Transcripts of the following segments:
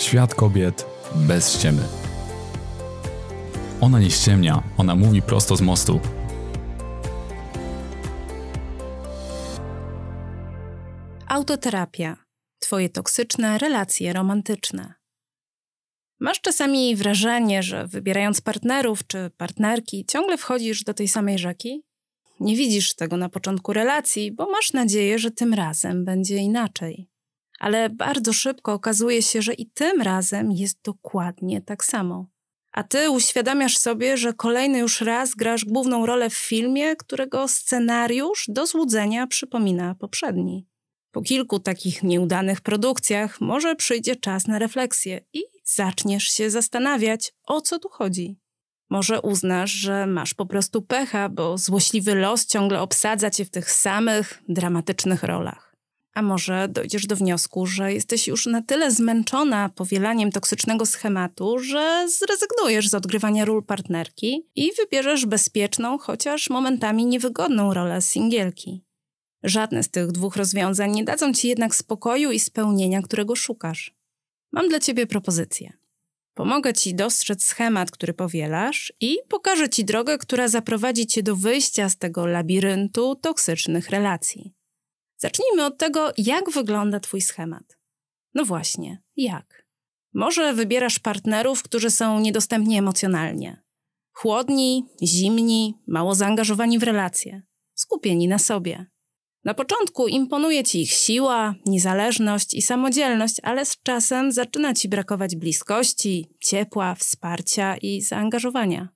Świat kobiet bez ściemy. Ona nie ściemnia, ona mówi prosto z mostu. Autoterapia. Twoje toksyczne relacje romantyczne. Masz czasami wrażenie, że wybierając partnerów czy partnerki ciągle wchodzisz do tej samej rzeki? Nie widzisz tego na początku relacji, bo masz nadzieję, że tym razem będzie inaczej. Ale bardzo szybko okazuje się, że i tym razem jest dokładnie tak samo. A ty uświadamiasz sobie, że kolejny już raz grasz główną rolę w filmie, którego scenariusz do złudzenia przypomina poprzedni. Po kilku takich nieudanych produkcjach może przyjdzie czas na refleksję i zaczniesz się zastanawiać, o co tu chodzi. Może uznasz, że masz po prostu pecha, bo złośliwy los ciągle obsadza cię w tych samych dramatycznych rolach. A może dojdziesz do wniosku, że jesteś już na tyle zmęczona powielaniem toksycznego schematu, że zrezygnujesz z odgrywania ról partnerki i wybierzesz bezpieczną, chociaż momentami niewygodną rolę singielki. Żadne z tych dwóch rozwiązań nie dadzą ci jednak spokoju i spełnienia, którego szukasz. Mam dla ciebie propozycję. Pomogę ci dostrzec schemat, który powielasz i pokażę ci drogę, która zaprowadzi cię do wyjścia z tego labiryntu toksycznych relacji. Zacznijmy od tego, jak wygląda twój schemat. No właśnie, jak? Może wybierasz partnerów, którzy są niedostępni emocjonalnie. Chłodni, zimni, mało zaangażowani w relacje. Skupieni na sobie. Na początku imponuje ci ich siła, niezależność i samodzielność, ale z czasem zaczyna ci brakować bliskości, ciepła, wsparcia i zaangażowania.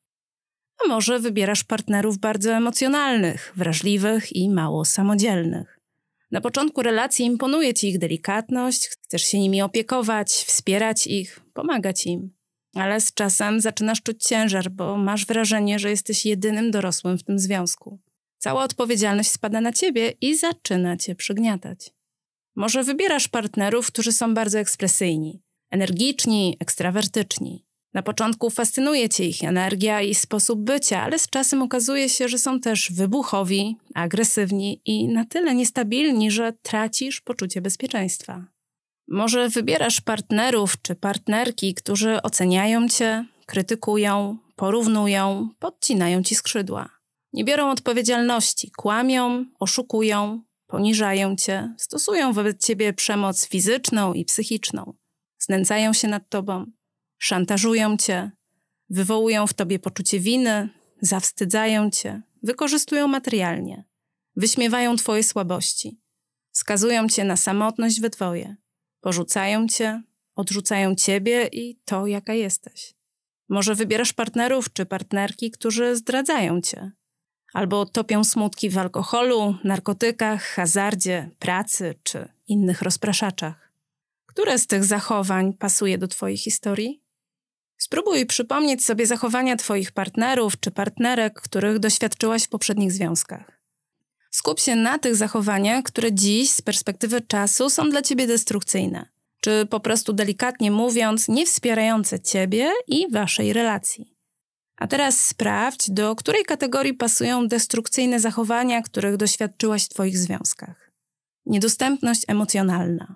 A może wybierasz partnerów bardzo emocjonalnych, wrażliwych i mało samodzielnych. Na początku relacji imponuje ci ich delikatność, chcesz się nimi opiekować, wspierać ich, pomagać im. Ale z czasem zaczynasz czuć ciężar, bo masz wrażenie, że jesteś jedynym dorosłym w tym związku. Cała odpowiedzialność spada na ciebie i zaczyna cię przygniatać. Może wybierasz partnerów, którzy są bardzo ekspresyjni, energiczni, ekstrawertyczni. Na początku fascynuje cię ich energia i sposób bycia, ale z czasem okazuje się, że są też wybuchowi, agresywni i na tyle niestabilni, że tracisz poczucie bezpieczeństwa. Może wybierasz partnerów czy partnerki, którzy oceniają cię, krytykują, porównują, podcinają ci skrzydła. Nie biorą odpowiedzialności, kłamią, oszukują, poniżają cię, stosują wobec ciebie przemoc fizyczną i psychiczną. Znęcają się nad tobą, szantażują cię, wywołują w tobie poczucie winy, zawstydzają cię, wykorzystują materialnie, wyśmiewają twoje słabości, skazują cię na samotność we dwoje, porzucają cię, odrzucają ciebie i to, jaka jesteś. Może wybierasz partnerów czy partnerki, którzy zdradzają cię, albo topią smutki w alkoholu, narkotykach, hazardzie, pracy czy innych rozpraszaczach. Które z tych zachowań pasuje do twojej historii? Spróbuj przypomnieć sobie zachowania twoich partnerów czy partnerek, których doświadczyłaś w poprzednich związkach. Skup się na tych zachowaniach, które dziś z perspektywy czasu są dla ciebie destrukcyjne, czy po prostu delikatnie mówiąc nie wspierające ciebie i waszej relacji. A teraz sprawdź, do której kategorii pasują destrukcyjne zachowania, których doświadczyłaś w twoich związkach. Niedostępność emocjonalna,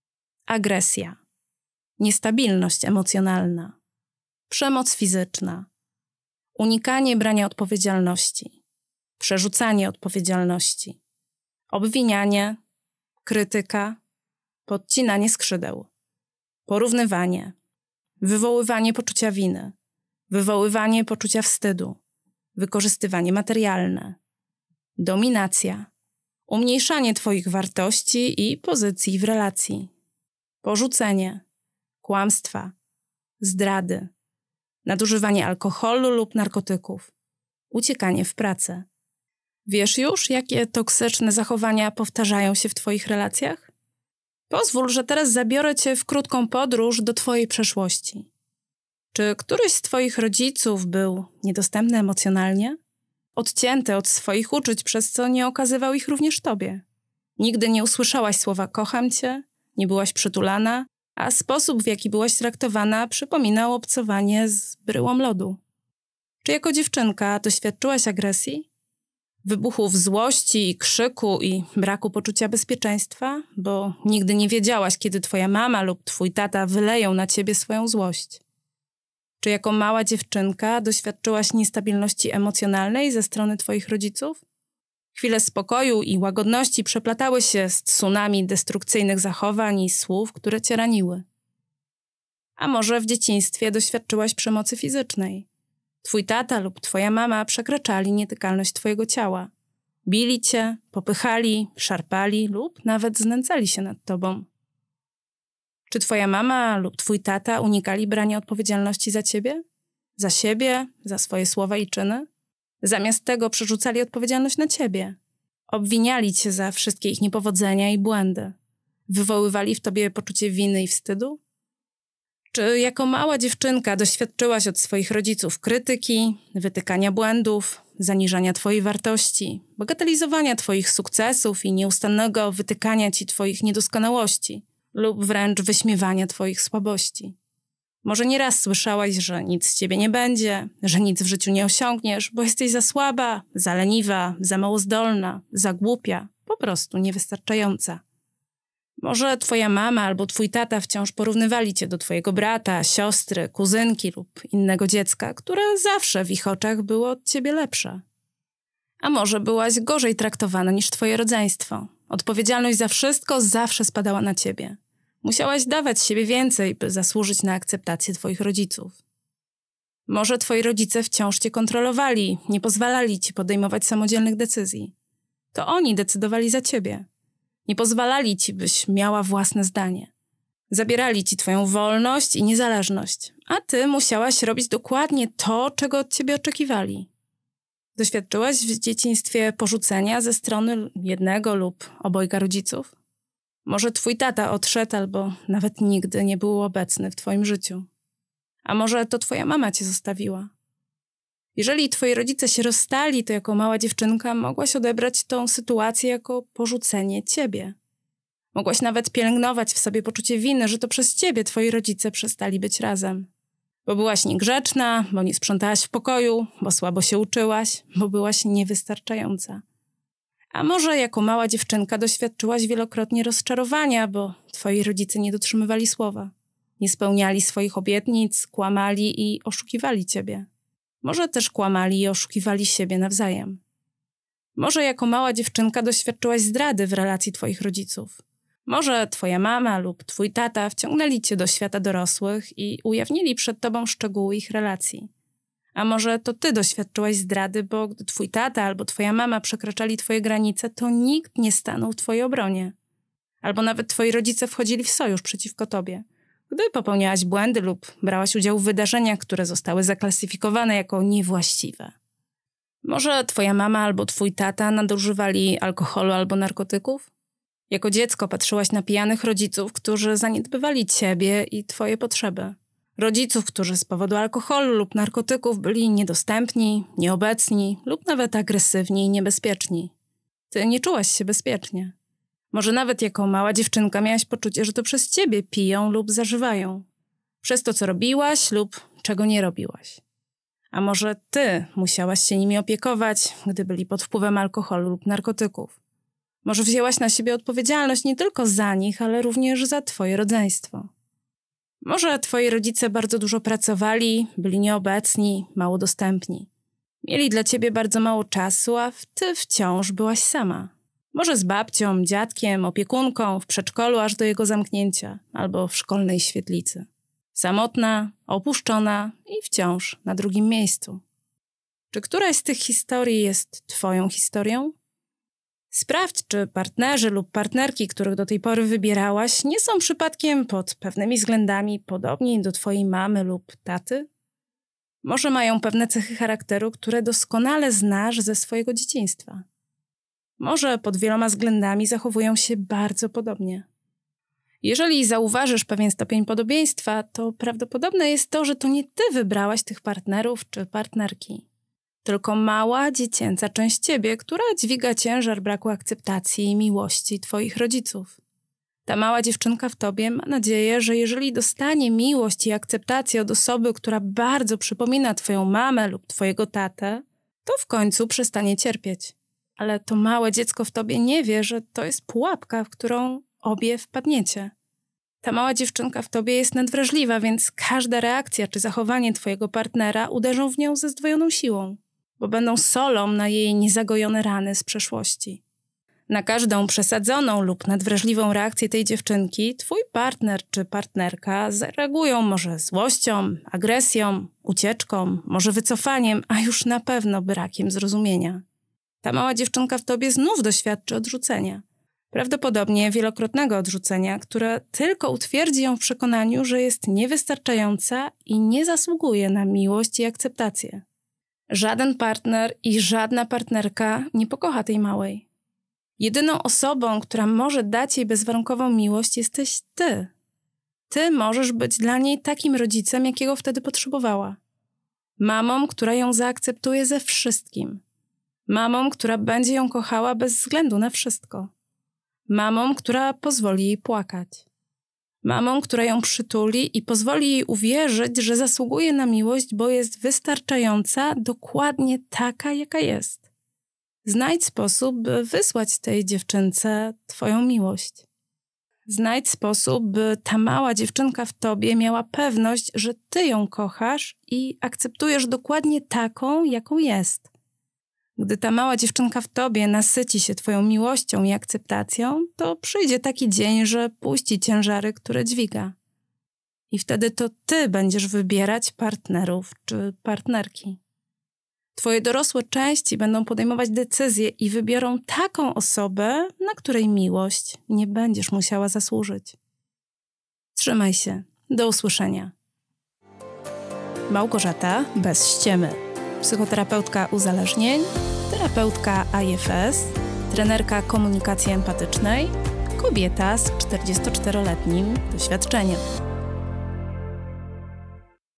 agresja, niestabilność emocjonalna, przemoc fizyczna, unikanie brania odpowiedzialności, przerzucanie odpowiedzialności, obwinianie, krytyka, podcinanie skrzydeł, porównywanie, wywoływanie poczucia winy, wywoływanie poczucia wstydu, wykorzystywanie materialne, dominacja, umniejszanie twoich wartości i pozycji w relacji, porzucenie, kłamstwa, zdrady, nadużywanie alkoholu lub narkotyków, uciekanie w pracę. Wiesz już, jakie toksyczne zachowania powtarzają się w twoich relacjach? Pozwól, że teraz zabiorę cię w krótką podróż do twojej przeszłości. Czy któryś z twoich rodziców był niedostępny emocjonalnie? Odcięty od swoich uczuć, przez co nie okazywał ich również tobie. Nigdy nie usłyszałaś słowa kocham cię, nie byłaś przytulana, a sposób, w jaki byłaś traktowana, przypominał obcowanie z bryłą lodu. Czy jako dziewczynka doświadczyłaś agresji? Wybuchów złości, krzyku i braku poczucia bezpieczeństwa, bo nigdy nie wiedziałaś, kiedy twoja mama lub twój tata wyleją na ciebie swoją złość. Czy jako mała dziewczynka doświadczyłaś niestabilności emocjonalnej ze strony twoich rodziców? Chwile spokoju i łagodności przeplatały się z tsunami destrukcyjnych zachowań i słów, które cię raniły. A może w dzieciństwie doświadczyłaś przemocy fizycznej? Twój tata lub twoja mama przekraczali nietykalność twojego ciała. Bili cię, popychali, szarpali lub nawet znęcali się nad tobą. Czy twoja mama lub twój tata unikali brania odpowiedzialności za ciebie? Za siebie, za swoje słowa i czyny? Zamiast tego przerzucali odpowiedzialność na ciebie. Obwiniali cię za wszystkie ich niepowodzenia i błędy. Wywoływali w tobie poczucie winy i wstydu? Czy jako mała dziewczynka doświadczyłaś od swoich rodziców krytyki, wytykania błędów, zaniżania twojej wartości, bagatelizowania twoich sukcesów i nieustannego wytykania ci twoich niedoskonałości lub wręcz wyśmiewania twoich słabości? Może nieraz słyszałaś, że nic z ciebie nie będzie, że nic w życiu nie osiągniesz, bo jesteś za słaba, za leniwa, za mało zdolna, za głupia, po prostu niewystarczająca. Może twoja mama albo twój tata wciąż porównywali cię do twojego brata, siostry, kuzynki lub innego dziecka, które zawsze w ich oczach było od ciebie lepsze. A może byłaś gorzej traktowana niż twoje rodzeństwo. Odpowiedzialność za wszystko zawsze spadała na ciebie. Musiałaś dawać z siebie więcej, by zasłużyć na akceptację twoich rodziców. Może twoi rodzice wciąż cię kontrolowali, nie pozwalali ci podejmować samodzielnych decyzji. To oni decydowali za ciebie. Nie pozwalali ci, byś miała własne zdanie. Zabierali ci twoją wolność i niezależność, a ty musiałaś robić dokładnie to, czego od ciebie oczekiwali. Doświadczyłaś w dzieciństwie porzucenia ze strony jednego lub obojga rodziców? Może twój tata odszedł albo nawet nigdy nie był obecny w twoim życiu. A może to twoja mama cię zostawiła? Jeżeli twoi rodzice się rozstali, to jako mała dziewczynka mogłaś odebrać tą sytuację jako porzucenie ciebie. Mogłaś nawet pielęgnować w sobie poczucie winy, że to przez ciebie twoi rodzice przestali być razem. Bo byłaś niegrzeczna, bo nie sprzątałaś w pokoju, bo słabo się uczyłaś, bo byłaś niewystarczająca. A może jako mała dziewczynka doświadczyłaś wielokrotnie rozczarowania, bo twoi rodzice nie dotrzymywali słowa. Nie spełniali swoich obietnic, kłamali i oszukiwali ciebie. Może też kłamali i oszukiwali siebie nawzajem. Może jako mała dziewczynka doświadczyłaś zdrady w relacji twoich rodziców. Może twoja mama lub twój tata wciągnęli cię do świata dorosłych i ujawnili przed tobą szczegóły ich relacji. A może to ty doświadczyłaś zdrady, bo gdy twój tata albo twoja mama przekraczali twoje granice, to nikt nie stanął w twojej obronie. Albo nawet twoi rodzice wchodzili w sojusz przeciwko tobie, gdy popełniałaś błędy lub brałaś udział w wydarzeniach, które zostały zaklasyfikowane jako niewłaściwe. Może twoja mama albo twój tata nadużywali alkoholu albo narkotyków? Jako dziecko patrzyłaś na pijanych rodziców, którzy zaniedbywali ciebie i twoje potrzeby. Rodziców, którzy z powodu alkoholu lub narkotyków byli niedostępni, nieobecni lub nawet agresywni i niebezpieczni. Ty nie czułaś się bezpiecznie. Może nawet jako mała dziewczynka miałaś poczucie, że to przez ciebie piją lub zażywają. Przez to, co robiłaś lub czego nie robiłaś. A może ty musiałaś się nimi opiekować, gdy byli pod wpływem alkoholu lub narkotyków. Może wzięłaś na siebie odpowiedzialność nie tylko za nich, ale również za twoje rodzeństwo. Może twoi rodzice bardzo dużo pracowali, byli nieobecni, mało dostępni. Mieli dla ciebie bardzo mało czasu, a ty wciąż byłaś sama. Może z babcią, dziadkiem, opiekunką, w przedszkolu aż do jego zamknięcia, albo w szkolnej świetlicy. Samotna, opuszczona i wciąż na drugim miejscu. Czy któraś z tych historii jest twoją historią? Sprawdź, czy partnerzy lub partnerki, których do tej pory wybierałaś, nie są przypadkiem pod pewnymi względami podobni do twojej mamy lub taty? Może mają pewne cechy charakteru, które doskonale znasz ze swojego dzieciństwa. Może pod wieloma względami zachowują się bardzo podobnie. Jeżeli zauważysz pewien stopień podobieństwa, to prawdopodobne jest to, że to nie ty wybrałaś tych partnerów czy partnerki. Tylko mała, dziecięca część ciebie, która dźwiga ciężar braku akceptacji i miłości twoich rodziców. Ta mała dziewczynka w tobie ma nadzieję, że jeżeli dostanie miłość i akceptację od osoby, która bardzo przypomina twoją mamę lub twojego tatę, to w końcu przestanie cierpieć. Ale to małe dziecko w tobie nie wie, że to jest pułapka, w którą obie wpadniecie. Ta mała dziewczynka w tobie jest nadwrażliwa, więc każda reakcja czy zachowanie twojego partnera uderzą w nią ze zdwojoną siłą, bo będą solą na jej niezagojone rany z przeszłości. Na każdą przesadzoną lub nadwrażliwą reakcję tej dziewczynki twój partner czy partnerka zareagują może złością, agresją, ucieczką, może wycofaniem, a już na pewno brakiem zrozumienia. Ta mała dziewczynka w tobie znów doświadczy odrzucenia. Prawdopodobnie wielokrotnego odrzucenia, które tylko utwierdzi ją w przekonaniu, że jest niewystarczająca i nie zasługuje na miłość i akceptację. Żaden partner i żadna partnerka nie pokocha tej małej. Jedyną osobą, która może dać jej bezwarunkową miłość, jesteś ty. Ty możesz być dla niej takim rodzicem, jakiego wtedy potrzebowała. Mamą, która ją zaakceptuje ze wszystkim. Mamą, która będzie ją kochała bez względu na wszystko. Mamą, która pozwoli jej płakać. Mamą, która ją przytuli i pozwoli jej uwierzyć, że zasługuje na miłość, bo jest wystarczająca, dokładnie taka, jaka jest. Znajdź sposób, by wysłać tej dziewczynce twoją miłość. Znajdź sposób, by ta mała dziewczynka w tobie miała pewność, że ty ją kochasz i akceptujesz dokładnie taką, jaką jest. Gdy ta mała dziewczynka w tobie nasyci się twoją miłością i akceptacją, to przyjdzie taki dzień, że puści ciężary, które dźwiga. I wtedy to ty będziesz wybierać partnerów czy partnerki. Twoje dorosłe części będą podejmować decyzje i wybiorą taką osobę, na której miłość nie będziesz musiała zasłużyć. Trzymaj się. Do usłyszenia. Małgorzata bez ściemy. Psychoterapeutka uzależnień, terapeutka IFS, trenerka komunikacji empatycznej, kobieta z 44-letnim doświadczeniem.